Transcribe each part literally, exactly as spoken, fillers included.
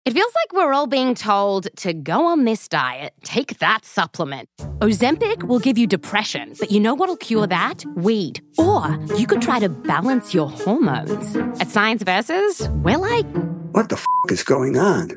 It feels like we're all being told to go on this diet, take that supplement. Ozempic will give you depression, but you know what'll cure that? Weed. Or you could try to balance your hormones. At Science Versus, we're like... What the f*** is going on?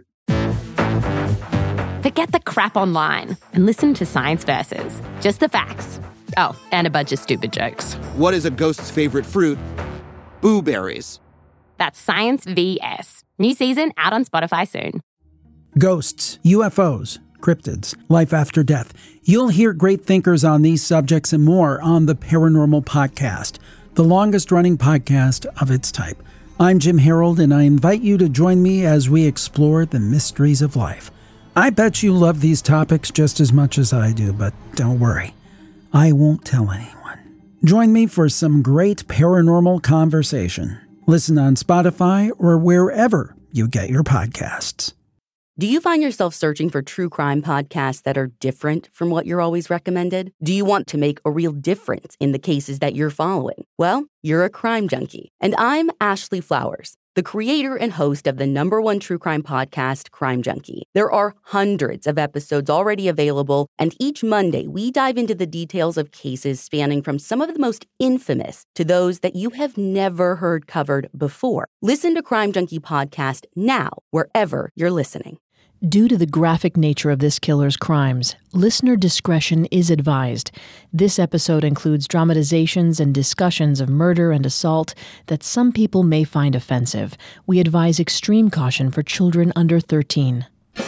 Forget the crap online and listen to Science Versus. Just the facts. Oh, and a bunch of stupid jokes. What is a ghost's favorite fruit? Blueberries. That's Science V S. New season out on Spotify soon. Ghosts, U F Os, cryptids, life after death. You'll hear great thinkers on these subjects and more on the Paranormal Podcast, the longest-running podcast of its type. I'm Jim Harold, and I invite you to join me as we explore the mysteries of life. I bet you love these topics just as much as I do, but don't worry. I won't tell anyone. Join me for some great paranormal conversation. Listen on Spotify or wherever you get your podcasts. Do you find yourself searching for true crime podcasts that are different from what you're always recommended? Do you want to make a real difference in the cases that you're following? Well, you're a crime junkie. And I'm Ashley Flowers, the creator and host of the number one true crime podcast, Crime Junkie. There are hundreds of episodes already available, and each Monday we dive into the details of cases spanning from some of the most infamous to those that you have never heard covered before. Listen to Crime Junkie Podcast now, wherever you're listening. Due to the graphic nature of this killer's crimes, listener discretion is advised. This episode includes dramatizations and discussions of murder and assault that some people may find offensive. We advise extreme caution for children under thirteen.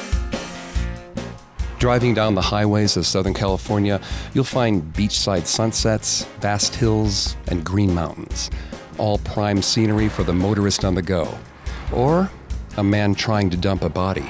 Driving down the highways of Southern California, you'll find beachside sunsets, vast hills, and green mountains, all prime scenery for the motorist on the go, or a man trying to dump a body.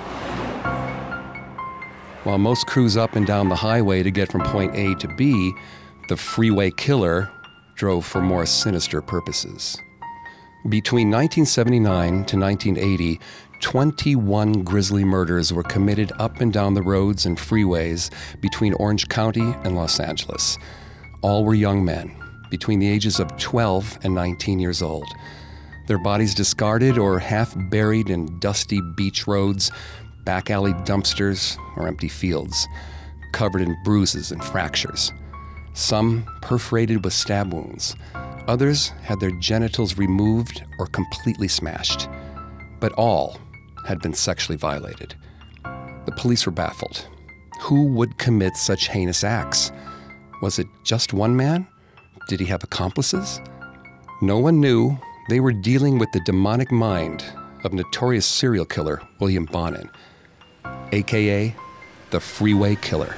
While most cruise up and down the highway to get from point A to B, the freeway killer drove for more sinister purposes. Between nineteen seventy-nine to nineteen eighty, twenty-one grisly murders were committed up and down the roads and freeways between Orange County and Los Angeles. All were young men, between the ages of twelve and nineteen years old. Their bodies discarded or half buried in dusty beach roads, back alley dumpsters, or empty fields, covered in bruises and fractures. Some perforated with stab wounds. Others had their genitals removed or completely smashed. But all had been sexually violated. The police were baffled. Who would commit such heinous acts? Was it just one man? Did he have accomplices? No one knew. They were dealing with the demonic mind of notorious serial killer William Bonin, a k a the Freeway Killer.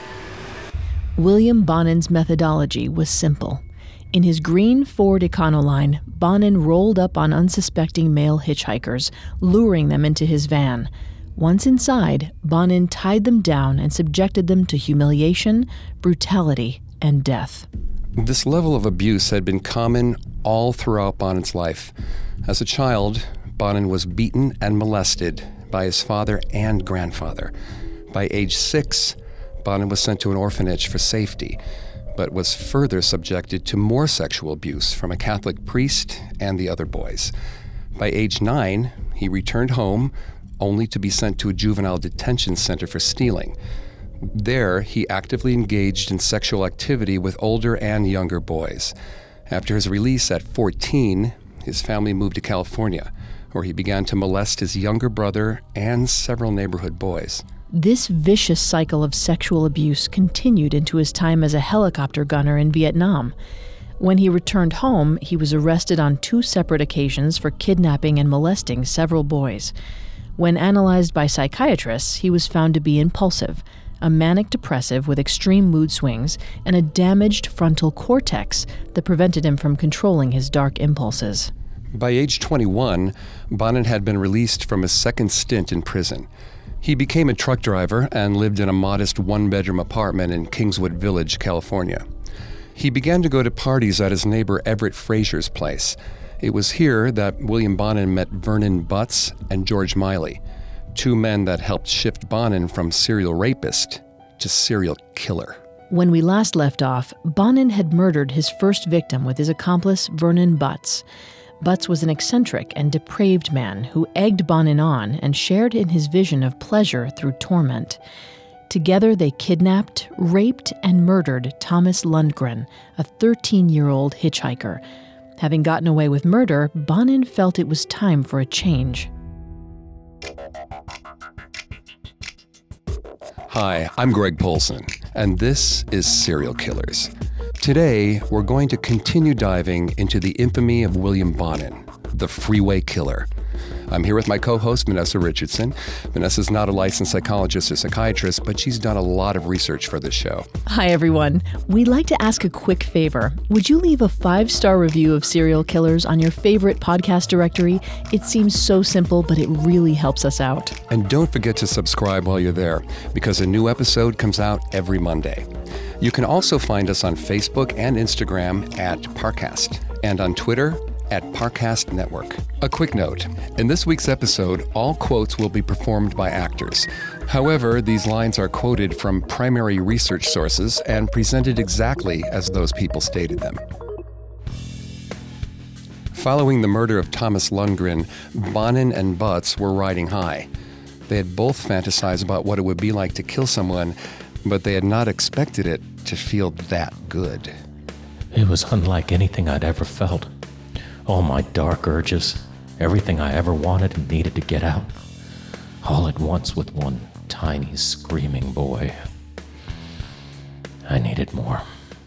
William Bonin's methodology was simple. In his green Ford Econoline, Bonin rolled up on unsuspecting male hitchhikers, luring them into his van. Once inside, Bonin tied them down and subjected them to humiliation, brutality, and death. This level of abuse had been common all throughout Bonin's life. As a child, Bonin was beaten and molested by his father and grandfather. By age six, Bonin was sent to an orphanage for safety, but was further subjected to more sexual abuse from a Catholic priest and the other boys. By age nine, he returned home, only to be sent to a juvenile detention center for stealing. There, he actively engaged in sexual activity with older and younger boys. After his release at fourteen, his family moved to California, where he began to molest his younger brother and several neighborhood boys. This vicious cycle of sexual abuse continued into his time as a helicopter gunner in Vietnam. When he returned home, he was arrested on two separate occasions for kidnapping and molesting several boys. When analyzed by psychiatrists, he was found to be impulsive, a manic depressive with extreme mood swings, and a damaged frontal cortex that prevented him from controlling his dark impulses. By age twenty-one, Bonin had been released from his second stint in prison. He became a truck driver and lived in a modest one-bedroom apartment in Kingswood Village, California. He began to go to parties at his neighbor Everett Frazier's place. It was here that William Bonin met Vernon Butts and George Miley, two men that helped shift Bonin from serial rapist to serial killer. When we last left off, Bonin had murdered his first victim with his accomplice, Vernon Butts. Butts was an eccentric and depraved man who egged Bonin on and shared in his vision of pleasure through torment. Together, they kidnapped, raped, and murdered Thomas Lundgren, a thirteen-year-old hitchhiker. Having gotten away with murder, Bonin felt it was time for a change. Hi, I'm Greg Polson, and this is Serial Killers. Today, we're going to continue diving into the infamy of William Bonin, the freeway killer. I'm here with my co-host, Vanessa Richardson. Vanessa's not a licensed psychologist or psychiatrist, but she's done a lot of research for this show. Hi, everyone. We'd like to ask a quick favor. Would you leave a five-star review of Serial Killers on your favorite podcast directory? It seems so simple, but it really helps us out. And don't forget to subscribe while you're there, because a new episode comes out every Monday. You can also find us on Facebook and Instagram at Parcast, and on Twitter at Parcast Network. A quick note, in this week's episode, all quotes will be performed by actors. However, these lines are quoted from primary research sources and presented exactly as those people stated them. Following the murder of Thomas Lundgren, Bonin and Butts were riding high. They had both fantasized about what it would be like to kill someone, but they had not expected it to feel that good. It was unlike anything I'd ever felt. All my dark urges, everything I ever wanted and needed to get out, all at once with one tiny screaming boy. I needed more.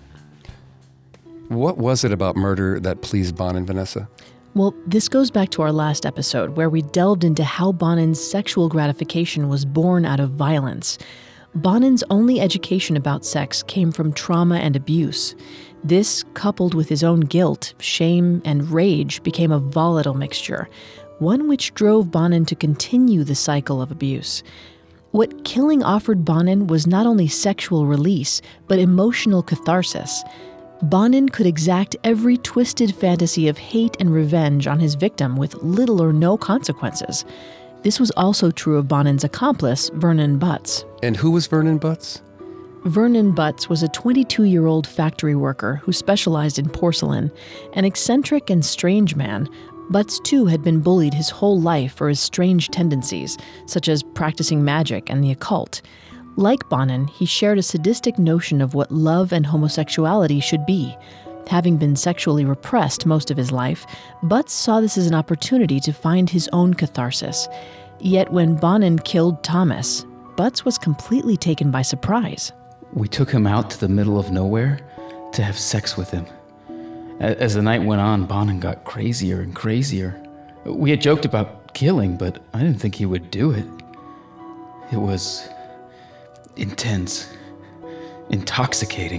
What was it about murder that pleased Bonin, Vanessa? Well, this goes back to our last episode where we delved into how Bonin's sexual gratification was born out of violence. Bonin's only education about sex came from trauma and abuse. This, coupled with his own guilt, shame, and rage, became a volatile mixture, one which drove Bonin to continue the cycle of abuse. What killing offered Bonin was not only sexual release, but emotional catharsis. Bonin could exact every twisted fantasy of hate and revenge on his victim with little or no consequences. This was also true of Bonin's accomplice, Vernon Butts. And who was Vernon Butts? Vernon Butts was a twenty-two-year-old factory worker who specialized in porcelain. An eccentric and strange man, Butts too had been bullied his whole life for his strange tendencies, such as practicing magic and the occult. Like Bonin, he shared a sadistic notion of what love and homosexuality should be. Having been sexually repressed most of his life, Butts saw this as an opportunity to find his own catharsis. Yet when Bonin killed Thomas, Butts was completely taken by surprise. We took him out to the middle of nowhere to have sex with him. As the night went on, Bonin got crazier and crazier. We had joked about killing, but I didn't think he would do it. It was intense, intoxicating.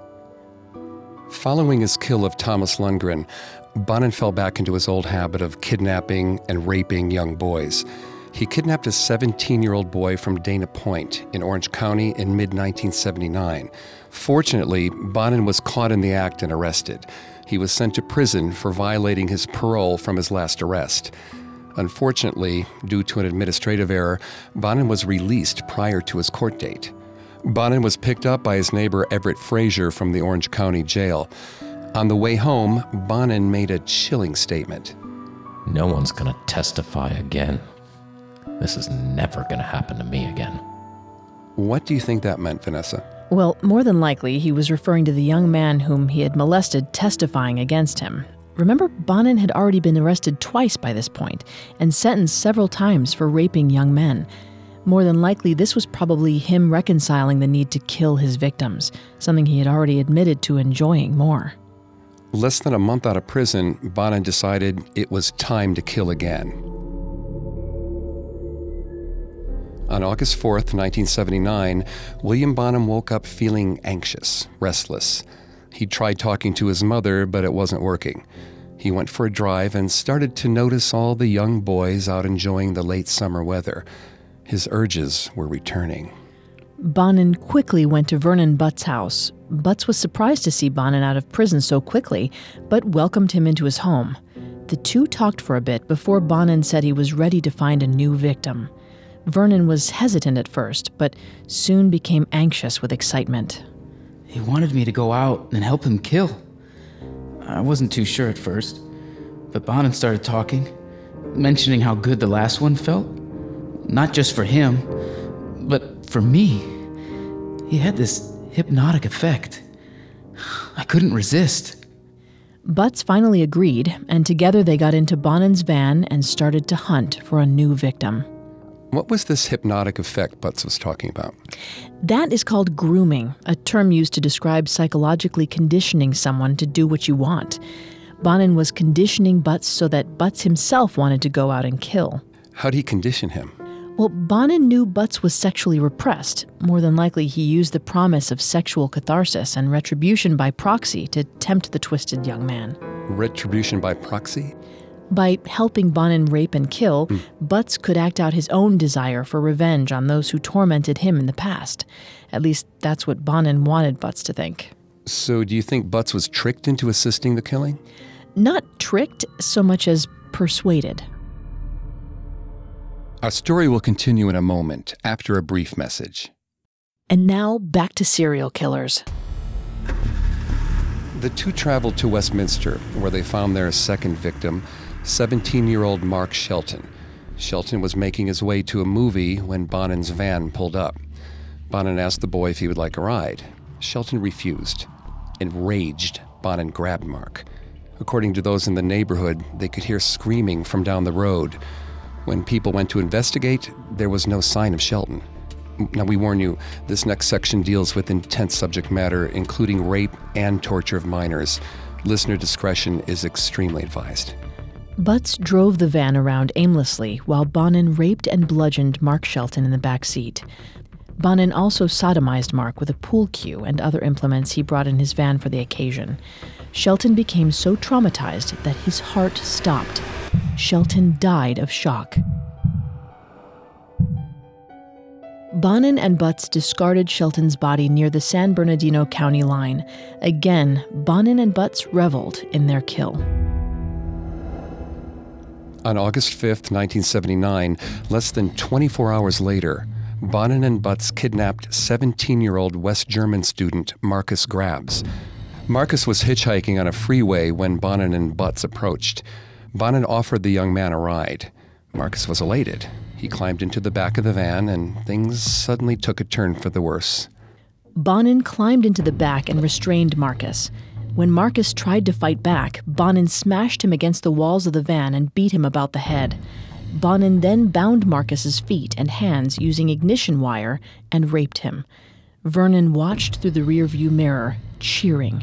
Following his kill of Thomas Lundgren, Bonin fell back into his old habit of kidnapping and raping young boys. He kidnapped a seventeen-year-old boy from Dana Point in Orange County in mid nineteen seventy-nine. Fortunately, Bonin was caught in the act and arrested. He was sent to prison for violating his parole from his last arrest. Unfortunately, due to an administrative error, Bonin was released prior to his court date. Bonin was picked up by his neighbor Everett Frazier from the Orange County Jail. On the way home, Bonin made a chilling statement. No one's gonna testify again. This is never gonna happen to me again. What do you think that meant, Vanessa? Well, more than likely, he was referring to the young man whom he had molested testifying against him. Remember, Bonin had already been arrested twice by this point and sentenced several times for raping young men. More than likely, this was probably him reconciling the need to kill his victims, something he had already admitted to enjoying more. Less than a month out of prison, Bonin decided it was time to kill again. On August fourth, nineteen seventy-nine, William Bonin woke up feeling anxious, restless. He tried talking to his mother, but it wasn't working. He went for a drive and started to notice all the young boys out enjoying the late summer weather. His urges were returning. Bonin quickly went to Vernon Butts' house. Butts was surprised to see Bonin out of prison so quickly, but welcomed him into his home. The two talked for a bit before Bonin said he was ready to find a new victim. Vernon was hesitant at first, but soon became anxious with excitement. He wanted me to go out and help him kill. I wasn't too sure at first, But Bonin started talking, mentioning how good the last one felt. Not just for him, but for me. He had this hypnotic effect. I couldn't resist. Butts finally agreed, and together they got into Bonin's van and started to hunt for a new victim. What was this hypnotic effect Butts was talking about? That is called grooming, a term used to describe psychologically conditioning someone to do what you want. Bonin was conditioning Butts so that Butts himself wanted to go out and kill. How'd he condition him? Well, Bonin knew Butts was sexually repressed. More than likely, he used the promise of sexual catharsis and retribution by proxy to tempt the twisted young man. Retribution by proxy? By helping Bonin rape and kill, mm. Butts could act out his own desire for revenge on those who tormented him in the past. At least, that's what Bonin wanted Butts to think. So do you think Butts was tricked into assisting the killing? Not tricked so much as persuaded. Our story will continue in a moment after a brief message. And now back to serial killers. The two traveled to Westminster, where they found their second victim, seventeen-year-old Mark Shelton. Shelton was making his way to a movie when Bonin's van pulled up. Bonin asked the boy if he would like a ride. Shelton refused. Enraged, Bonin grabbed Mark. According to those in the neighborhood, they could hear screaming from down the road. When people went to investigate, there was no sign of Shelton. Now, we warn you, this next section deals with intense subject matter, including rape and torture of minors. Listener discretion is extremely advised. Butts drove the van around aimlessly while Bonin raped and bludgeoned Mark Shelton in the back seat. Bonin also sodomized Mark with a pool cue and other implements he brought in his van for the occasion. Shelton became so traumatized that his heart stopped. Shelton died of shock. Bonin and Butts discarded Shelton's body near the San Bernardino County line. Again, Bonin and Butts reveled in their kill. On August fifth, nineteen seventy-nine, less than twenty-four hours later, Bonin and Butts kidnapped seventeen-year-old West German student Marcus Grabs. Marcus was hitchhiking on a freeway when Bonin and Butts approached. Bonin offered the young man a ride. Marcus was elated. He climbed into the back of the van, and things suddenly took a turn for the worse. Bonin climbed into the back and restrained Marcus. When Marcus tried to fight back, Bonin smashed him against the walls of the van and beat him about the head. Bonin then bound Marcus's feet and hands using ignition wire and raped him. Vernon watched through the rearview mirror, cheering.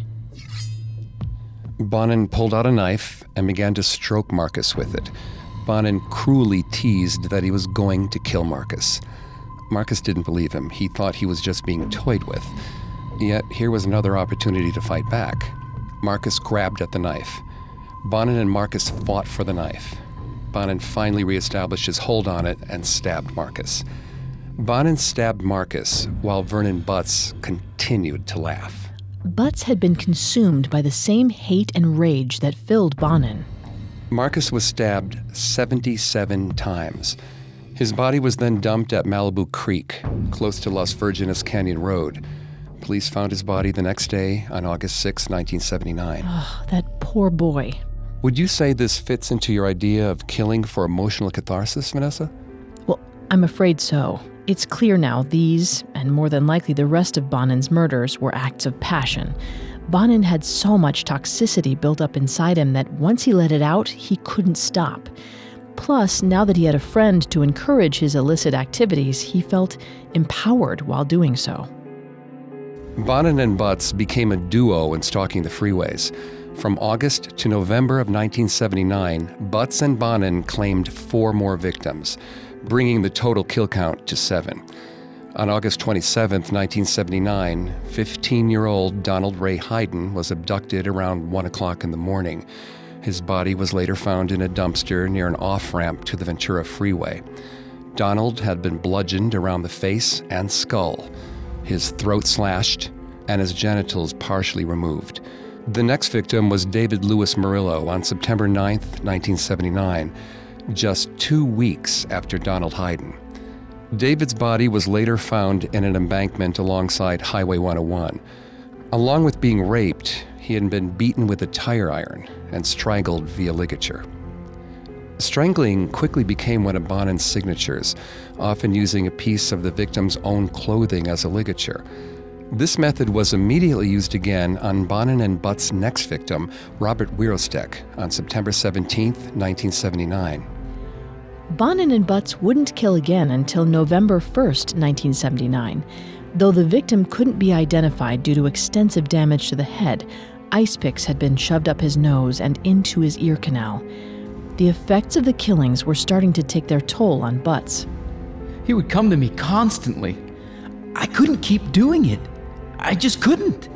Bonin pulled out a knife and began to stroke Marcus with it. Bonin cruelly teased that he was going to kill Marcus. Marcus didn't believe him. He thought he was just being toyed with. Yet here was another opportunity to fight back. Marcus grabbed at the knife. Bonin and Marcus fought for the knife. Bonin finally reestablished his hold on it and stabbed Marcus. Bonin stabbed Marcus while Vernon Butts continued to laugh. Butts had been consumed by the same hate and rage that filled Bonin. Marcus was stabbed seventy-seven times. His body was then dumped at Malibu Creek, close to Las Virgenes Canyon Road. Police found his body the next day on August sixth, nineteen seventy-nine. Oh, that poor boy. Would you say this fits into your idea of killing for emotional catharsis, Vanessa? Well, I'm afraid so. It's clear now these, and more than likely the rest of Bonin's murders, were acts of passion. Bonin had so much toxicity built up inside him that once he let it out, he couldn't stop. Plus, now that he had a friend to encourage his illicit activities, he felt empowered while doing so. Bonin and Butts became a duo in stalking the freeways. From August to November of nineteen seventy-nine, Butts and Bonin claimed four more victims, bringing the total kill count to seven. On August twenty-seventh, nineteen seventy-nine, fifteen-year-old Donald Ray Hayden was abducted around one o'clock in the morning. His body was later found in a dumpster near an off-ramp to the Ventura Freeway. Donald had been bludgeoned around the face and skull, his throat slashed, and his genitals partially removed. The next victim was David Louis Murillo on September ninth, nineteen seventy-nine, just two weeks after Donald Hayden. David's body was later found in an embankment alongside Highway one oh one. Along with being raped, he had been beaten with a tire iron and strangled via ligature. Strangling quickly became one of Bonin's signatures, often using a piece of the victim's own clothing as a ligature. This method was immediately used again on Bonin and Butt's next victim, Robert Wierostek, on September seventeenth, nineteen seventy-nine. Bonin and Butts wouldn't kill again until November first, nineteen seventy-nine. Though the victim couldn't be identified due to extensive damage to the head, ice picks had been shoved up his nose and into his ear canal. The effects of the killings were starting to take their toll on Butts. He would come to me constantly. I couldn't keep doing it. I just couldn't.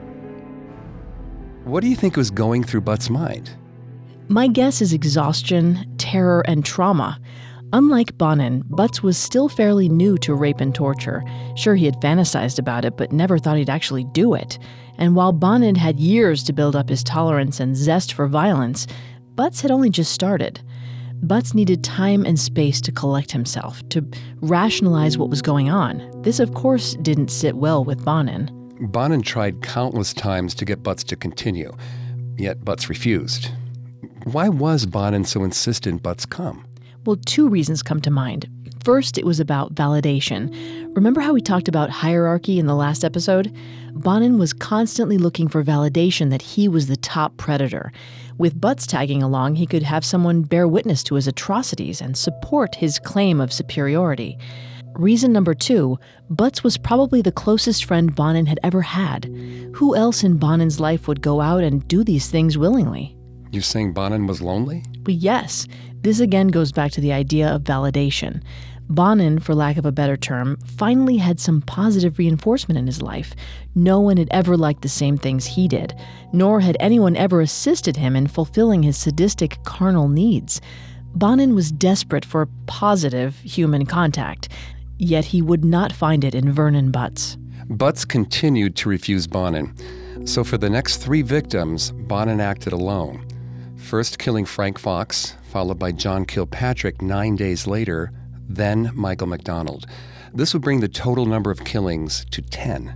What do you think was going through Butts' mind? My guess is exhaustion, terror, and trauma. Unlike Bonin, Butts was still fairly new to rape and torture. Sure, he had fantasized about it, but never thought he'd actually do it. And while Bonin had years to build up his tolerance and zest for violence, Butts had only just started. Butts needed time and space to collect himself, to rationalize what was going on. This, of course, didn't sit well with Bonin. Bonin tried countless times to get Butts to continue, yet Butts refused. Why was Bonin so insistent Butts come? Well, two reasons come to mind. First, it was about validation. Remember how we talked about hierarchy in the last episode? Bonin was constantly looking for validation that he was the top predator. With Butts tagging along, he could have someone bear witness to his atrocities and support his claim of superiority. Reason number two, Butts was probably the closest friend Bonin had ever had. Who else in Bonin's life would go out and do these things willingly? You're saying Bonin was lonely? Well, yes. This again goes back to the idea of validation. Bonin, for lack of a better term, finally had some positive reinforcement in his life. No one had ever liked the same things he did, nor had anyone ever assisted him in fulfilling his sadistic carnal needs. Bonin was desperate for positive human contact, yet he would not find it in Vernon Butts. Butts continued to refuse Bonin. So for the next three victims, Bonin acted alone. First killing Frank Fox, followed by John Kilpatrick nine days later, then Michael McDonald. This would bring the total number of killings to ten.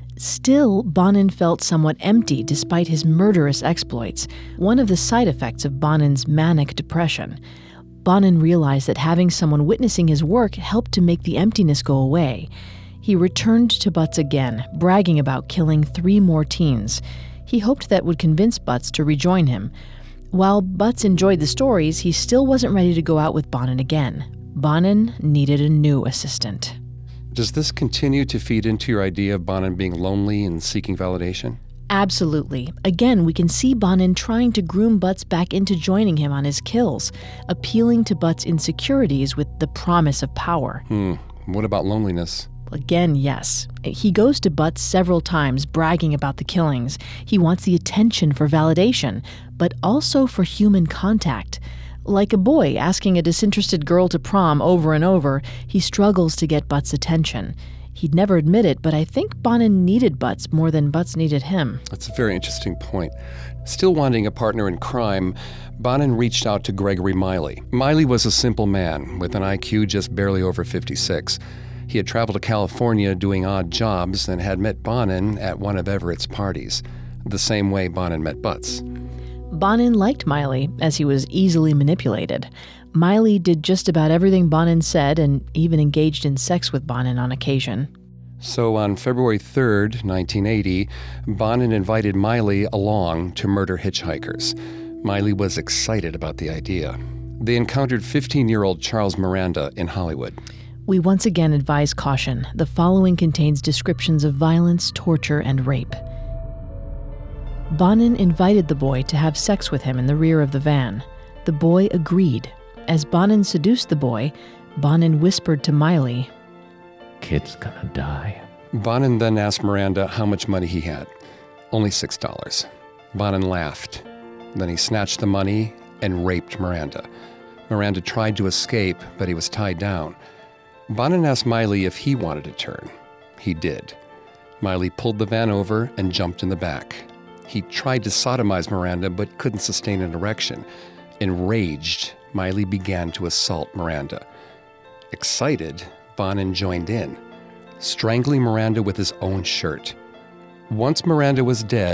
Still, Bonin felt somewhat empty despite his murderous exploits, one of the side effects of Bonin's manic depression. Bonin realized that having someone witnessing his work helped to make the emptiness go away. He returned to Butts again, bragging about killing three more teens. He hoped that would convince Butts to rejoin him. While Butts enjoyed the stories, he still wasn't ready to go out with Bonin again. Bonin needed a new assistant. Does this continue to feed into your idea of Bonin being lonely and seeking validation? Absolutely. Again, we can see Bonin trying to groom Butts back into joining him on his kills, appealing to Butts' insecurities with the promise of power. Hmm. What about loneliness? Again, yes. He goes to Butts several times bragging about the killings. He wants the attention for validation, but also for human contact. Like a boy asking a disinterested girl to prom over and over, he struggles to get Butts' attention. He'd never admit it, but I think Bonin needed Butts more than Butts needed him. That's a very interesting point. Still wanting a partner in crime, Bonin reached out to Gregory Miley. Miley was a simple man with an I Q just barely over fifty-six. He had traveled to California doing odd jobs and had met Bonin at one of Everett's parties, the same way Bonin met Butts. Bonin liked Miley, as he was easily manipulated. Miley did just about everything Bonin said and even engaged in sex with Bonin on occasion. So on February third, nineteen eighty, Bonin invited Miley along to murder hitchhikers. Miley was excited about the idea. They encountered fifteen-year-old Charles Miranda in Hollywood. We once again advise caution. The following contains descriptions of violence, torture, and rape. Bonin invited the boy to have sex with him in the rear of the van. The boy agreed. As Bonin seduced the boy, Bonin whispered to Miley, "Kid's gonna die." Bonin then asked Miranda how much money he had. Only six dollars. Bonin laughed. Then he snatched the money and raped Miranda. Miranda tried to escape, but he was tied down. Bonin asked Miley if he wanted to turn. He did. Miley pulled the van over and jumped in the back. He tried to sodomize Miranda, but couldn't sustain an erection. Enraged, Miley began to assault Miranda. Excited, Bonin joined in, strangling Miranda with his own shirt. Once Miranda was dead,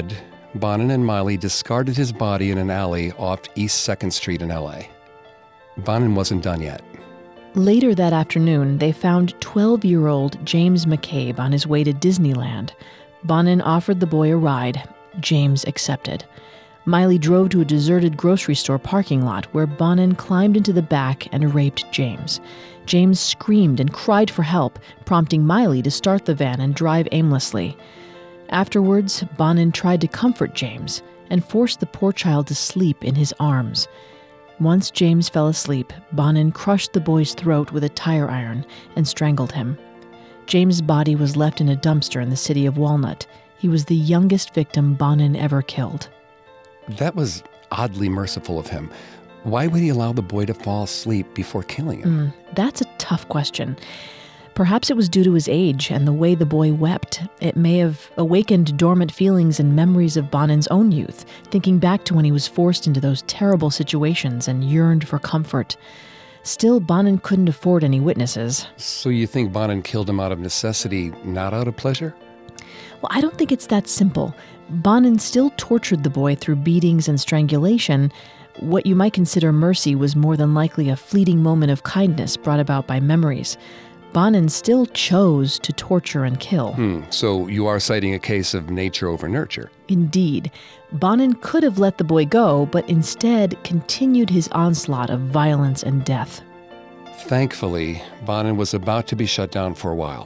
Bonin and Miley discarded his body in an alley off East second Street in L A. Bonin wasn't done yet. Later that afternoon, they found twelve-year-old James McCabe on his way to Disneyland. Bonin offered the boy a ride. James accepted. Miley drove to a deserted grocery store parking lot where Bonin climbed into the back and raped James. James screamed and cried for help, prompting Miley to start the van and drive aimlessly. Afterwards, Bonin tried to comfort James and forced the poor child to sleep in his arms. Once James fell asleep, Bonin crushed the boy's throat with a tire iron and strangled him. James' body was left in a dumpster in the city of Walnut. He was the youngest victim Bonin ever killed. That was oddly merciful of him. Why would he allow the boy to fall asleep before killing him? Mm, that's a tough question. Perhaps it was due to his age and the way the boy wept. It may have awakened dormant feelings and memories of Bonin's own youth, thinking back to when he was forced into those terrible situations and yearned for comfort. Still, Bonin couldn't afford any witnesses. So you think Bonin killed him out of necessity, not out of pleasure? Well, I don't think it's that simple. Bonin still tortured the boy through beatings and strangulation. What you might consider mercy was more than likely a fleeting moment of kindness brought about by memories. Bonin still chose to torture and kill. Hmm, so you are citing a case of nature over nurture. Indeed. Bonin could have let the boy go, but instead continued his onslaught of violence and death. Thankfully, Bonin was about to be shut down for a while.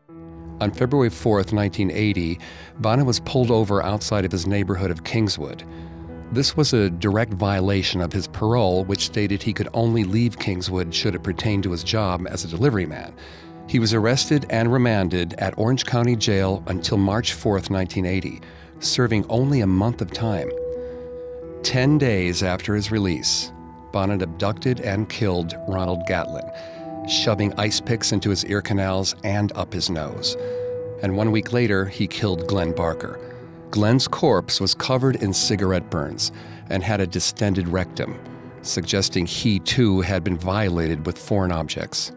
On February fourth, nineteen eighty, Bonin was pulled over outside of his neighborhood of Kingswood. This was a direct violation of his parole, which stated he could only leave Kingswood should it pertain to his job as a delivery man. He was arrested and remanded at Orange County Jail until March fourth, nineteen eighty, serving only a month of time. Ten days after his release, Bonin abducted and killed Ronald Gatlin, shoving ice picks into his ear canals and up his nose. And one week later, he killed Glenn Barker. Glenn's corpse was covered in cigarette burns and had a distended rectum, suggesting he too had been violated with foreign objects.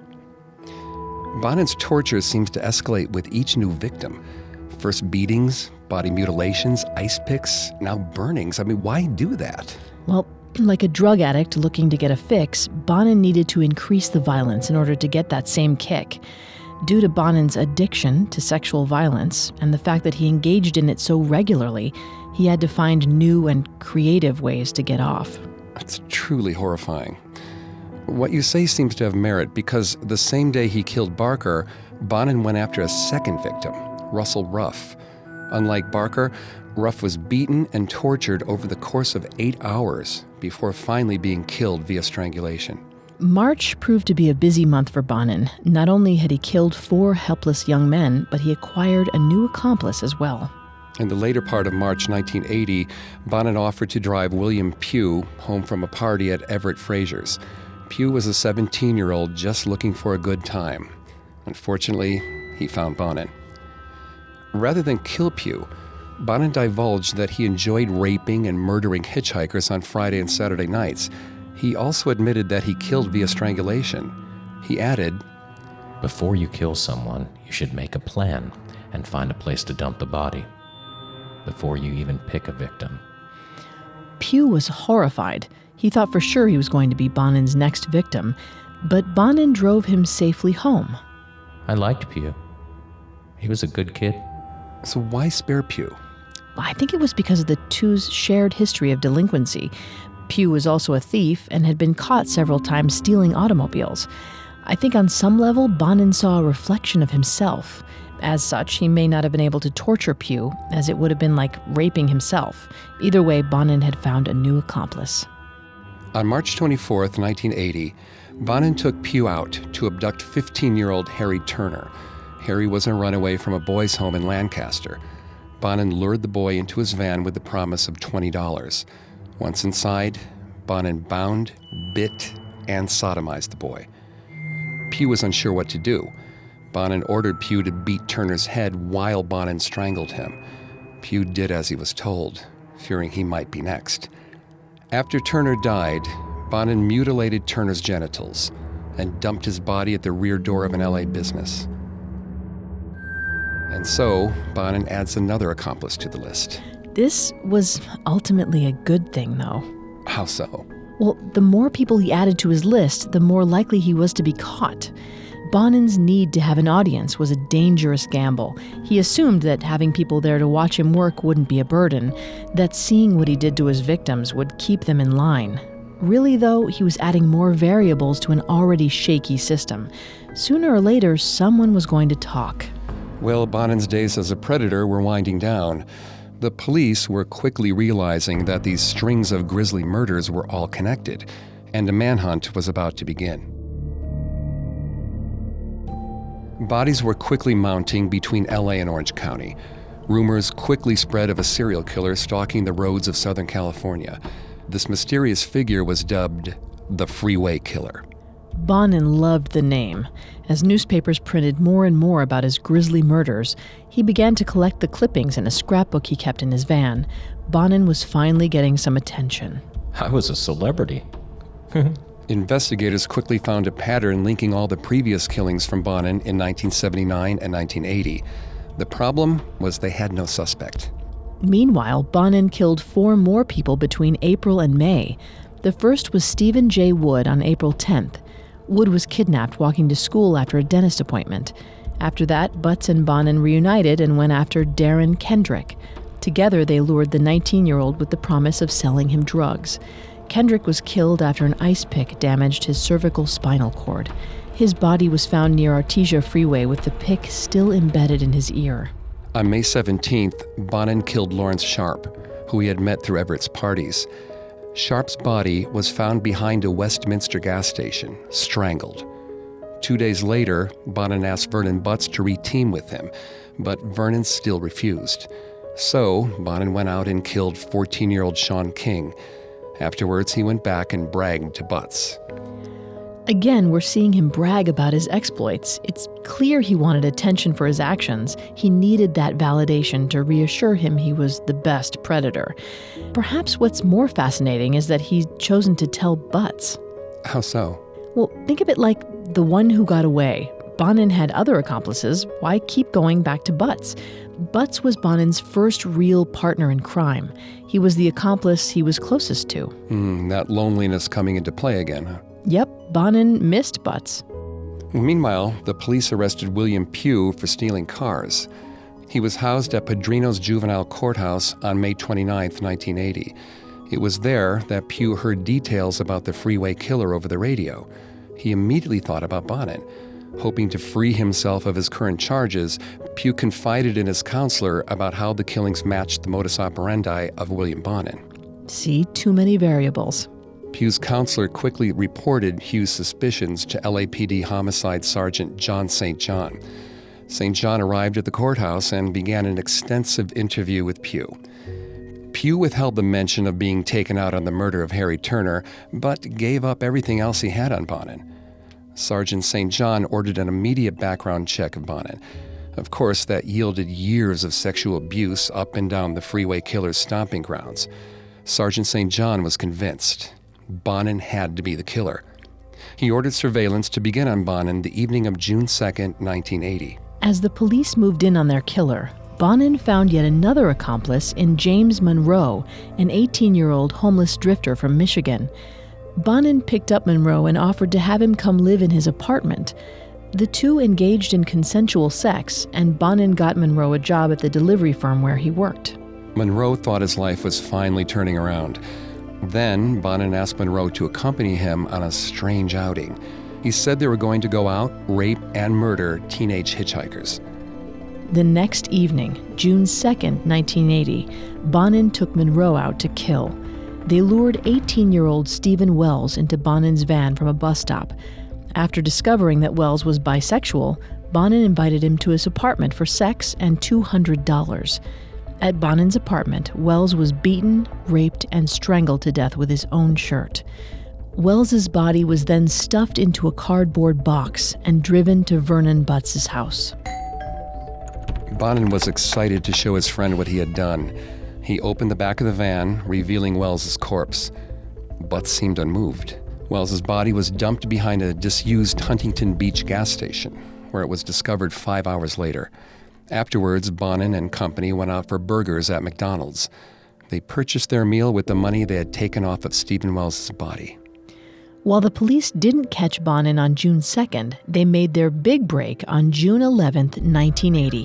Bonin's torture seems to escalate with each new victim. First beatings, body mutilations, ice picks, now burnings. I mean, why do that? Well, like a drug addict looking to get a fix, Bonin needed to increase the violence in order to get that same kick. Due to Bonin's addiction to sexual violence and the fact that he engaged in it so regularly, he had to find new and creative ways to get off. It's truly horrifying. What you say seems to have merit because the same day he killed Barker, Bonin went after a second victim, Russell Ruff. Unlike Barker, Ruff was beaten and tortured over the course of eight hours before finally being killed via strangulation. March proved to be a busy month for Bonin. Not only had he killed four helpless young men, but he acquired a new accomplice as well. In the later part of March nineteen eighty, Bonin offered to drive William Pugh home from a party at Everett Frazier's. Pugh was a seventeen-year-old just looking for a good time. Unfortunately, he found Bonin. Rather than kill Pugh, Bonin divulged that he enjoyed raping and murdering hitchhikers on Friday and Saturday nights. He also admitted that he killed via strangulation. He added, "Before you kill someone, you should make a plan and find a place to dump the body. Before you even pick a victim." Pugh was horrified. He thought for sure he was going to be Bonin's next victim, but Bonin drove him safely home. I liked Pugh. He was a good kid. So why spare Pugh? I think it was because of the two's shared history of delinquency. Pugh was also a thief and had been caught several times stealing automobiles. I think on some level, Bonin saw a reflection of himself. As such, he may not have been able to torture Pugh, as it would have been like raping himself. Either way, Bonin had found a new accomplice. On March twenty-fourth, nineteen eighty, Bonin took Pugh out to abduct fifteen-year-old Harry Turner. Harry was a runaway from a boys' home in Lancaster. Bonin lured the boy into his van with the promise of twenty dollars. Once inside, Bonin bound, bit, and sodomized the boy. Pugh was unsure what to do. Bonin ordered Pugh to beat Turner's head while Bonin strangled him. Pugh did as he was told, fearing he might be next. After Turner died, Bonin mutilated Turner's genitals and dumped his body at the rear door of an L A business. And so, Bonin adds another accomplice to the list. This was ultimately a good thing, though. How so? Well, the more people he added to his list, the more likely he was to be caught. Bonin's need to have an audience was a dangerous gamble. He assumed that having people there to watch him work wouldn't be a burden, that seeing what he did to his victims would keep them in line. Really, though, he was adding more variables to an already shaky system. Sooner or later, someone was going to talk. Well, Bonin's days as a predator were winding down. The police were quickly realizing that these strings of grisly murders were all connected, and a manhunt was about to begin. Bodies were quickly mounting between L A and Orange County. Rumors quickly spread of a serial killer stalking the roads of Southern California. This mysterious figure was dubbed the Freeway Killer. Bonin loved the name. As newspapers printed more and more about his grisly murders, he began to collect the clippings in a scrapbook he kept in his van. Bonin was finally getting some attention. I was a celebrity. Investigators quickly found a pattern linking all the previous killings from Bonin in nineteen seventy-nine and nineteen eighty. The problem was they had no suspect. Meanwhile, Bonin killed four more people between April and May. The first was Stephen J. Wood on April tenth. Wood was kidnapped walking to school after a dentist appointment. After that, Butts and Bonin reunited and went after Darren Kendrick. Together, they lured the nineteen-year-old with the promise of selling him drugs. Kendrick was killed after an ice pick damaged his cervical spinal cord. His body was found near Artesia Freeway with the pick still embedded in his ear. On May seventeenth, Bonin killed Lawrence Sharp, who he had met through Everett's parties. Sharp's body was found behind a Westminster gas station, strangled. Two days later, Bonin asked Vernon Butts to re-team with him, but Vernon still refused. So, Bonin went out and killed fourteen-year-old Sean King. Afterwards, he went back and bragged to Butts. Again, we're seeing him brag about his exploits. It's clear he wanted attention for his actions. He needed that validation to reassure him he was the best predator. Perhaps what's more fascinating is that he's chosen to tell Butts. How so? Well, think of it like the one who got away. Bonin had other accomplices. Why keep going back to Butts? Butts was Bonin's first real partner in crime. He was the accomplice he was closest to. Mm, that loneliness coming into play again, huh? Yep, Bonin missed Butts. Meanwhile, the police arrested William Pugh for stealing cars. He was housed at Padrino's Juvenile Courthouse on May twenty-ninth, nineteen eighty. It was there that Pugh heard details about the Freeway Killer over the radio. He immediately thought about Bonin. Hoping to free himself of his current charges, Pugh confided in his counselor about how the killings matched the modus operandi of William Bonin. See, too many variables. Pugh's counselor quickly reported Hugh's suspicions to L A P D Homicide Sergeant John Saint John. Saint John arrived at the courthouse and began an extensive interview with Pugh. Pugh withheld the mention of being taken out on the murder of Harry Turner, but gave up everything else he had on Bonin. Sergeant Saint John ordered an immediate background check of Bonin. Of course, that yielded years of sexual abuse up and down the Freeway Killer's stomping grounds. Sergeant Saint John was convinced Bonin had to be the killer. He ordered surveillance to begin on Bonin the evening of June second, nineteen eighty. As the police moved in on their killer, Bonin found yet another accomplice in James Monroe, an eighteen-year-old homeless drifter from Michigan. Bonin picked up Monroe and offered to have him come live in his apartment. The two engaged in consensual sex, and Bonin got Monroe a job at the delivery firm where he worked. Monroe thought his life was finally turning around. Then, Bonin asked Monroe to accompany him on a strange outing. He said they were going to go out, rape, and murder teenage hitchhikers. The next evening, June second, nineteen eighty, Bonin took Monroe out to kill. They lured eighteen-year-old Stephen Wells into Bonin's van from a bus stop. After discovering that Wells was bisexual, Bonin invited him to his apartment for sex and two hundred dollars. At Bonin's apartment, Wells was beaten, raped, and strangled to death with his own shirt. Wells's body was then stuffed into a cardboard box and driven to Vernon Butts' house. Bonin was excited to show his friend what he had done. He opened the back of the van, revealing Wells's corpse. Butts seemed unmoved. Wells's body was dumped behind a disused Huntington Beach gas station, where it was discovered five hours later. Afterwards, Bonin and company went out for burgers at McDonald's. They purchased their meal with the money they had taken off of Stephen Wells' body. While the police didn't catch Bonin on June second, they made their big break on June eleventh, nineteen eighty.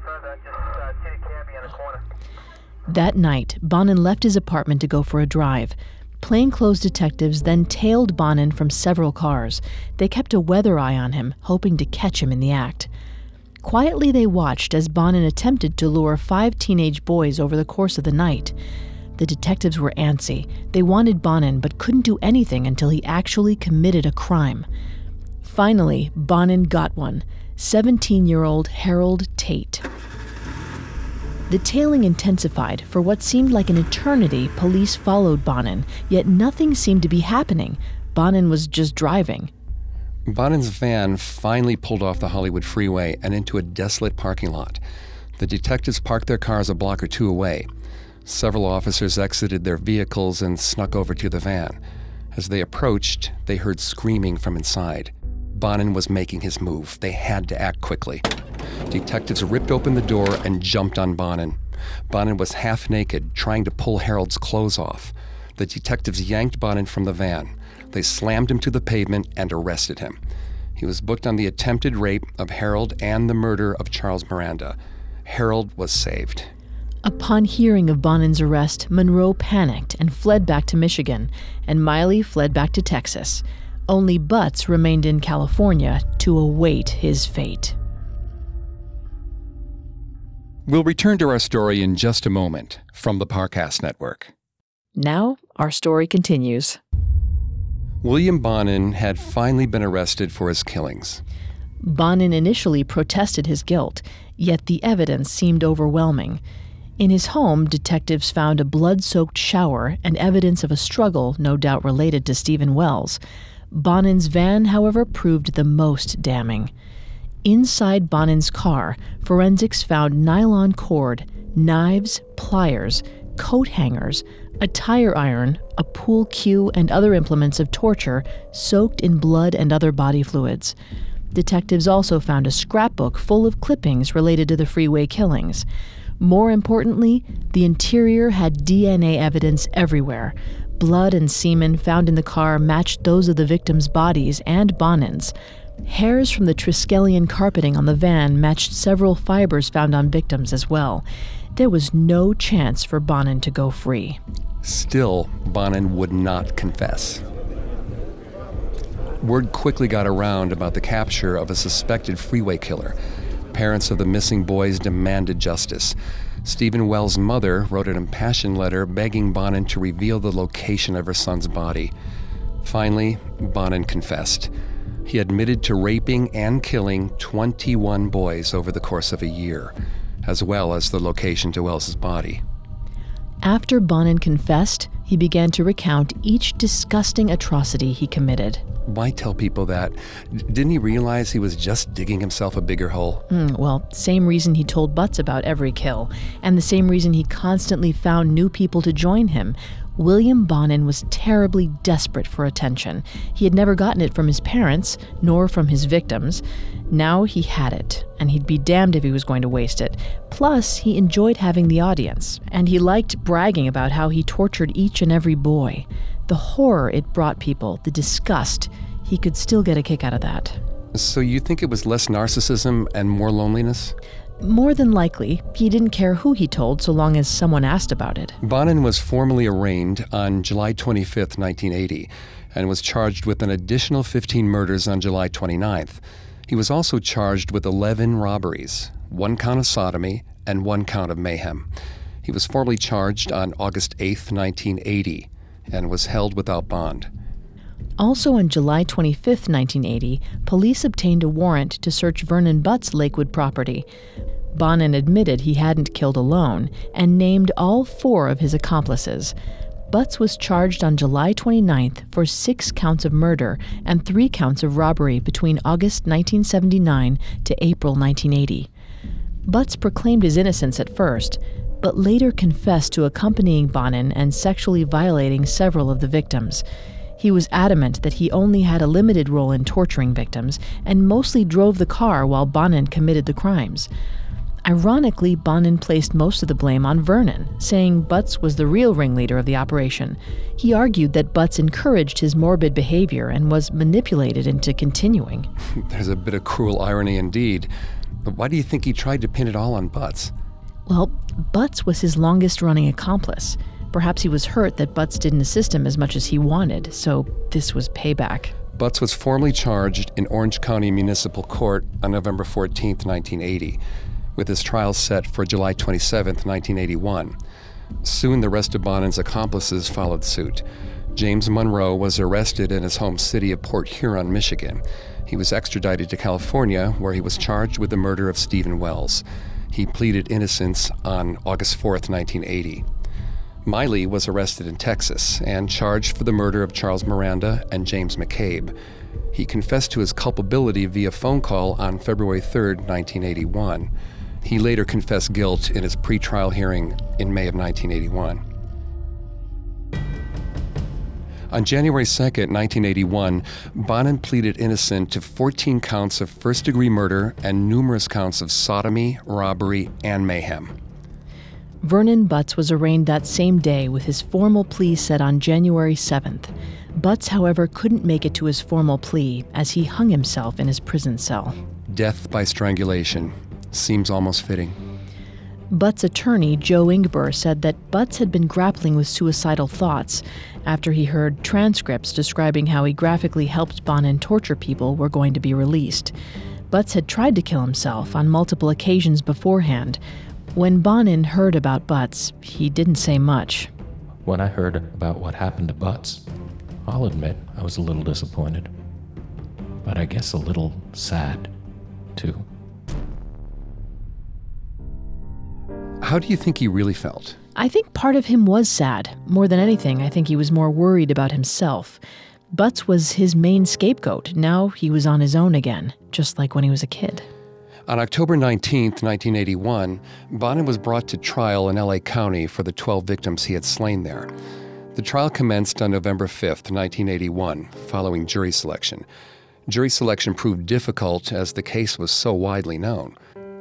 That night, Bonin left his apartment to go for a drive. Plainclothes detectives then tailed Bonin from several cars. They kept a weather eye on him, hoping to catch him in the act. Quietly, they watched as Bonin attempted to lure five teenage boys over the course of the night. The detectives were antsy. They wanted Bonin, but couldn't do anything until he actually committed a crime. Finally, Bonin got one, seventeen-year-old Harold Tate. The tailing intensified. For what seemed like an eternity, police followed Bonin, yet nothing seemed to be happening. Bonin was just driving. Bonin's van finally pulled off the Hollywood freeway and into a desolate parking lot. The detectives parked their cars a block or two away. Several officers exited their vehicles and snuck over to the van. As they approached, they heard screaming from inside. Bonin was making his move. They had to act quickly. Detectives ripped open the door and jumped on Bonin. Bonin was half naked, trying to pull Harold's clothes off. The detectives yanked Bonin from the van. They slammed him to the pavement and arrested him. He was booked on the attempted rape of Harold and the murder of Charles Miranda. Harold was saved. Upon hearing of Bonin's arrest, Monroe panicked and fled back to Michigan, and Miley fled back to Texas. Only Butts remained in California to await his fate. We'll return to our story in just a moment from the Parcast Network. Now, our story continues. William Bonin had finally been arrested for his killings. Bonin initially protested his guilt, yet the evidence seemed overwhelming. In his home, detectives found a blood-soaked shower and evidence of a struggle, no doubt related to Stephen Wells. Bonin's van, however, proved the most damning. Inside Bonin's car, forensics found nylon cord, knives, pliers, coat hangers, a tire iron, a pool cue, and other implements of torture soaked in blood and other body fluids. Detectives also found a scrapbook full of clippings related to the freeway killings. More importantly, the interior had D N A evidence everywhere. Blood and semen found in the car matched those of the victims' bodies and Bonin's. Hairs from the Triskelion carpeting on the van matched several fibers found on victims as well. There was no chance for Bonin to go free. Still, Bonin would not confess. Word quickly got around about the capture of a suspected freeway killer. Parents of the missing boys demanded justice. Stephen Wells' mother wrote an impassioned letter begging Bonin to reveal the location of her son's body. Finally, Bonin confessed. He admitted to raping and killing twenty-one boys over the course of a year, as well as the location to Wells' body. After Bonin confessed, he began to recount each disgusting atrocity he committed. Why tell people that? Didn't he realize he was just digging himself a bigger hole? Mm, well, same reason he told Butts about every kill, and the same reason he constantly found new people to join him. William Bonin was terribly desperate for attention. He had never gotten it from his parents, nor from his victims. Now he had it, and he'd be damned if he was going to waste it. Plus, he enjoyed having the audience, and he liked bragging about how he tortured each and every boy. The horror it brought people, the disgust, he could still get a kick out of that. So you think it was less narcissism and more loneliness? More than likely, he didn't care who he told so long as someone asked about it. Bonin was formally arraigned on July twenty-fifth, nineteen eighty, and was charged with an additional fifteen murders on July twenty-ninth. He was also charged with eleven robberies, one count of sodomy, and one count of mayhem. He was formally charged on August eighth, nineteen eighty, and was held without bond. Also on July twenty-fifth, nineteen eighty, police obtained a warrant to search Vernon Butts' Lakewood property. Bonin admitted he hadn't killed alone and named all four of his accomplices. Butts was charged on July twenty-ninth for six counts of murder and three counts of robbery between August nineteen seventy-nine to April nineteen eighty. Butts proclaimed his innocence at first, but later confessed to accompanying Bonin and sexually violating several of the victims. He was adamant that he only had a limited role in torturing victims and mostly drove the car while Bonin committed the crimes. Ironically, Bonin placed most of the blame on Vernon, saying Butts was the real ringleader of the operation. He argued that Butts encouraged his morbid behavior and was manipulated into continuing. There's a bit of cruel irony indeed. But why do you think he tried to pin it all on Butts? Well, Butts was his longest-running accomplice. Perhaps he was hurt that Butts didn't assist him as much as he wanted, so this was payback. Butts was formally charged in Orange County Municipal Court on November fourteenth, nineteen eighty, with his trial set for July twenty-seventh, nineteen eighty-one. Soon the rest of Bonin's accomplices followed suit. James Monroe was arrested in his home city of Port Huron, Michigan. He was extradited to California, where he was charged with the murder of Stephen Wells. He pleaded innocence on August fourth, nineteen eighty. Miley was arrested in Texas and charged for the murder of Charles Miranda and James McCabe. He confessed to his culpability via phone call on February third, nineteen eighty-one. He later confessed guilt in his pretrial hearing in May of nineteen eighty-one. On January second, nineteen eighty-one, Bonin pleaded innocent to fourteen counts of first-degree murder and numerous counts of sodomy, robbery, and mayhem. Vernon Butts was arraigned that same day with his formal plea set on January seventh. Butts, however, couldn't make it to his formal plea as he hung himself in his prison cell. Death by strangulation. Seems almost fitting. Butts' attorney, Joe Ingber, said that Butts had been grappling with suicidal thoughts after he heard transcripts describing how he graphically helped Bonin torture people were going to be released. Butts had tried to kill himself on multiple occasions beforehand. When Bonin heard about Butts, he didn't say much. When I heard about what happened to Butts, I'll admit I was a little disappointed. But I guess a little sad, too. How do you think he really felt? I think part of him was sad. More than anything, I think he was more worried about himself. Butts was his main scapegoat. Now he was on his own again, just like when he was a kid. On October nineteenth, nineteen eighty-one, Bonin was brought to trial in L A County for the twelve victims he had slain there. The trial commenced on November fifth, nineteen eighty-one, following jury selection. Jury selection proved difficult as the case was so widely known.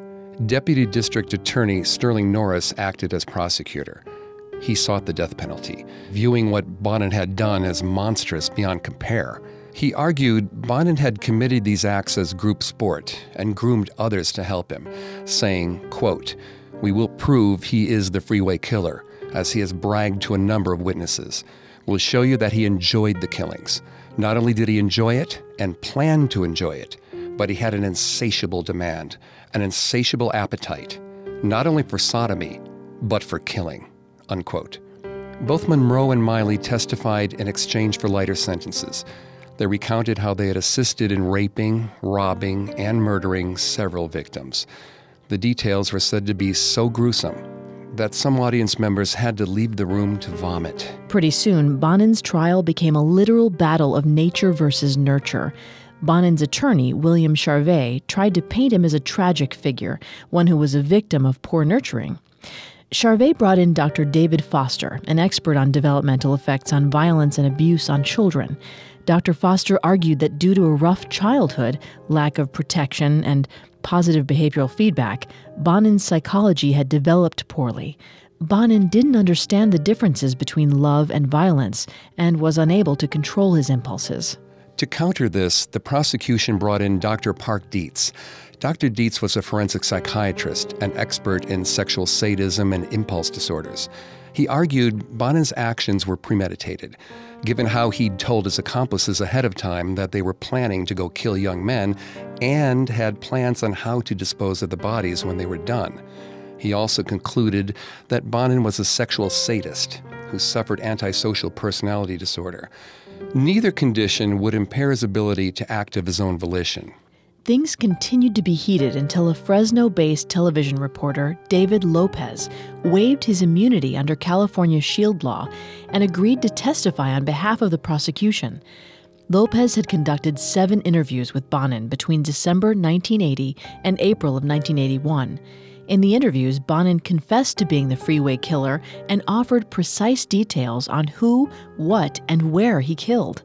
Deputy District Attorney Sterling Norris acted as prosecutor. He sought the death penalty, viewing what Bonin had done as monstrous beyond compare. He argued Bonin had committed these acts as group sport and groomed others to help him, saying, quote, "We will prove he is the freeway killer, as he has bragged to a number of witnesses. We'll show you that he enjoyed the killings. Not only did he enjoy it and planned to enjoy it, but he had an insatiable demand, an insatiable appetite, not only for sodomy, but for killing," unquote. Both Monroe and Miley testified in exchange for lighter sentences. They recounted how they had assisted in raping, robbing, and murdering several victims. The details were said to be so gruesome that some audience members had to leave the room to vomit. Pretty soon, Bonin's trial became a literal battle of nature versus nurture. Bonin's attorney, William Charvet, tried to paint him as a tragic figure, one who was a victim of poor nurturing. Charvet brought in Doctor David Foster, an expert on developmental effects on violence and abuse on children. Doctor Foster argued that due to a rough childhood, lack of protection, and positive behavioral feedback, Bonin's psychology had developed poorly. Bonin didn't understand the differences between love and violence and was unable to control his impulses. To counter this, the prosecution brought in Doctor Park Dietz. Doctor Dietz was a forensic psychiatrist, an expert in sexual sadism and impulse disorders. He argued Bonin's actions were premeditated, given how he'd told his accomplices ahead of time that they were planning to go kill young men and had plans on how to dispose of the bodies when they were done. He also concluded that Bonin was a sexual sadist who suffered antisocial personality disorder. Neither condition would impair his ability to act of his own volition. Things continued to be heated until a Fresno-based television reporter, David Lopez, waived his immunity under California Shield law and agreed to testify on behalf of the prosecution. Lopez had conducted seven interviews with Bonin between December nineteen eighty and April of nineteen eighty-one. In the interviews, Bonin confessed to being the freeway killer and offered precise details on who, what, and where he killed.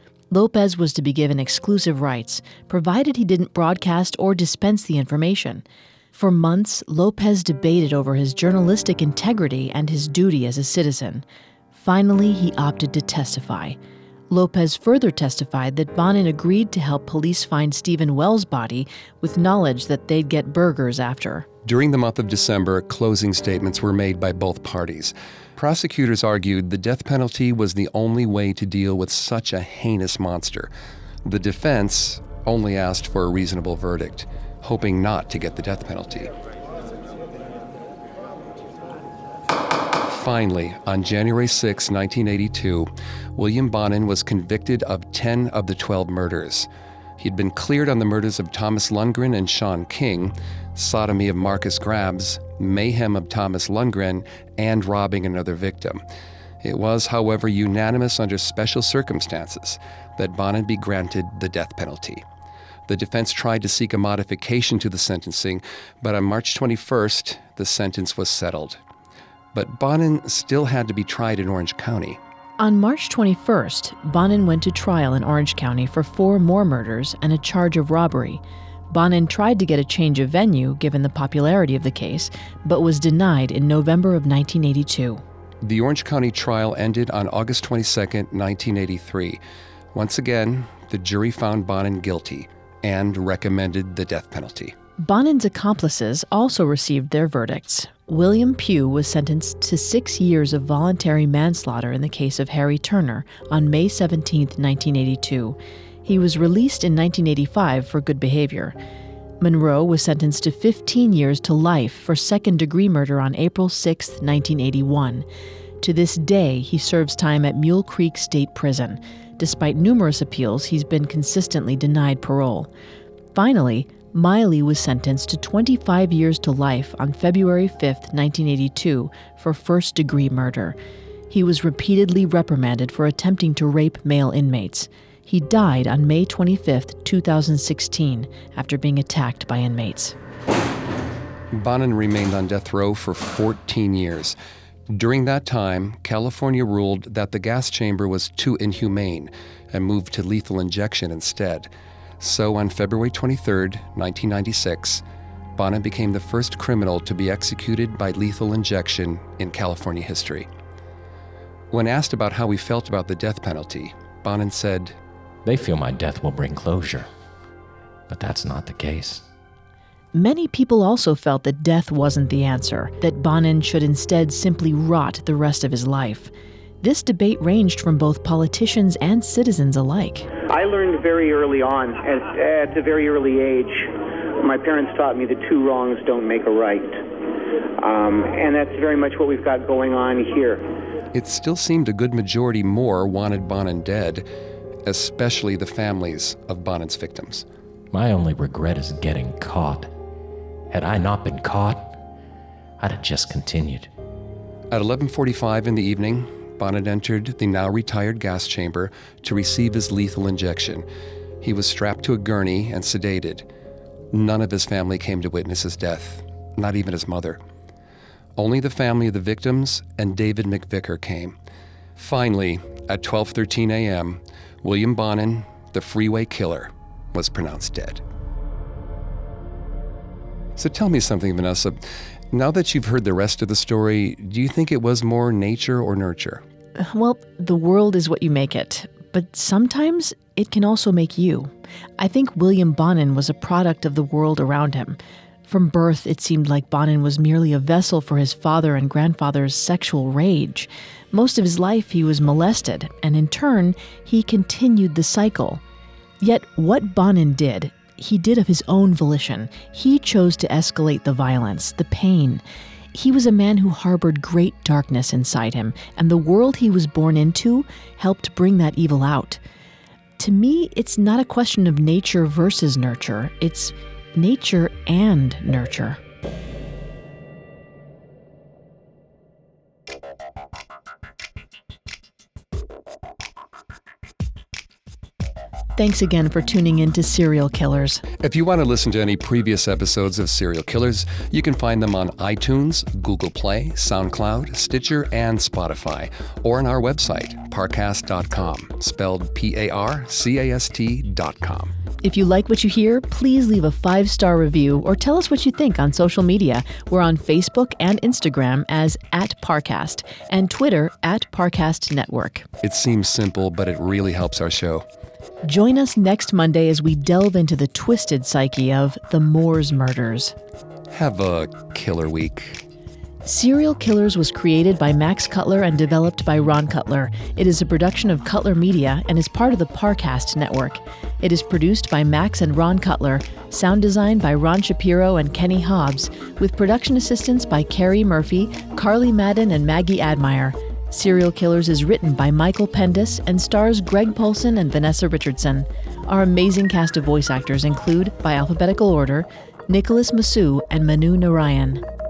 Lopez was to be given exclusive rights, provided he didn't broadcast or dispense the information. For months, Lopez debated over his journalistic integrity and his duty as a citizen. Finally, he opted to testify. Lopez further testified that Bonin agreed to help police find Stephen Wells' body with knowledge that they'd get burgers after. During the month of December, closing statements were made by both parties. Prosecutors argued the death penalty was the only way to deal with such a heinous monster. The defense only asked for a reasonable verdict, hoping not to get the death penalty. Finally, on January sixth, nineteen eighty-two, William Bonin was convicted of ten of the twelve murders. He'd been cleared on the murders of Thomas Lundgren and Sean King, sodomy of Marcus Grabs, mayhem of Thomas Lundgren, and robbing another victim. It was, however, unanimous under special circumstances that Bonin be granted the death penalty. The defense tried to seek a modification to the sentencing, but on March twenty-first, the sentence was settled. But Bonin still had to be tried in Orange County. On March twenty-first, Bonin went to trial in Orange County for four more murders and a charge of robbery. Bonin tried to get a change of venue given the popularity of the case, but was denied in November of nineteen eighty-two. The Orange County trial ended on August twenty-second, nineteen eighty-three. Once again, the jury found Bonin guilty and recommended the death penalty. Bonin's accomplices also received their verdicts. William Pugh was sentenced to six years of voluntary manslaughter in the case of Harry Turner on May seventeenth, nineteen eighty-two. He was released in nineteen eighty-five for good behavior. Monroe was sentenced to fifteen years to life for second-degree murder on April sixth, nineteen eighty-one. To this day, he serves time at Mule Creek State Prison. Despite numerous appeals, he's been consistently denied parole. Finally, Miley was sentenced to twenty-five years to life on February fifth, nineteen eighty-two for first-degree murder. He was repeatedly reprimanded for attempting to rape male inmates. He died on May twenty-fifth, two thousand sixteen, after being attacked by inmates. Bonin remained on death row for fourteen years. During that time, California ruled that the gas chamber was too inhumane and moved to lethal injection instead. So on February twenty-third, nineteen ninety-six, Bonin became the first criminal to be executed by lethal injection in California history. When asked about how he felt about the death penalty, Bonin said, "They feel my death will bring closure, but that's not the case." Many people also felt that death wasn't the answer, that Bonin should instead simply rot the rest of his life. This debate ranged from both politicians and citizens alike. I learned very early on, at, at a very early age, my parents taught me that two wrongs don't make a right. Um, and that's very much what we've got going on here. It still seemed a good majority more wanted Bonin dead, especially the families of Bonin's victims. My only regret is getting caught. Had I not been caught, I'd have just continued. At eleven forty-five in the evening, Bonin entered the now retired gas chamber to receive his lethal injection. He was strapped to a gurney and sedated. None of his family came to witness his death, not even his mother. Only the family of the victims and David McVicker came. Finally, at twelve thirteen a.m., William Bonin, the freeway killer, was pronounced dead. So tell me something, Vanessa. Now that you've heard the rest of the story, do you think it was more nature or nurture? Well, the world is what you make it, but sometimes it can also make you. I think William Bonin was a product of the world around him. From birth, it seemed like Bonin was merely a vessel for his father and grandfather's sexual rage. Most of his life, he was molested, and in turn, he continued the cycle. Yet what Bonin did, he did of his own volition. He chose to escalate the violence, the pain. He was a man who harbored great darkness inside him, and the world he was born into helped bring that evil out. To me, it's not a question of nature versus nurture. It's nature and nurture. Thanks again for tuning in to Serial Killers. If you want to listen to any previous episodes of Serial Killers, you can find them on iTunes, Google Play, SoundCloud, Stitcher, and Spotify, or on our website, parcast dot com, spelled P A R C A S T dot com. If you like what you hear, please leave a five-star review or tell us what you think on social media. We're on Facebook and Instagram as at Parcast and Twitter at Parcast Network. It seems simple, but it really helps our show. Join us next Monday as we delve into the twisted psyche of the Moors murders. Have a killer week. Serial Killers was created by Max Cutler and developed by Ron Cutler. It is a production of Cutler Media and is part of the Parcast Network. It is produced by Max and Ron Cutler, sound design by Ron Shapiro and Kenny Hobbs, with production assistance by Carrie Murphy, Carly Madden, and Maggie Admire. Serial Killers is written by Michael Pendis and stars Greg Polson and Vanessa Richardson. Our amazing cast of voice actors include, by alphabetical order, Nicholas Massou and Manu Narayan.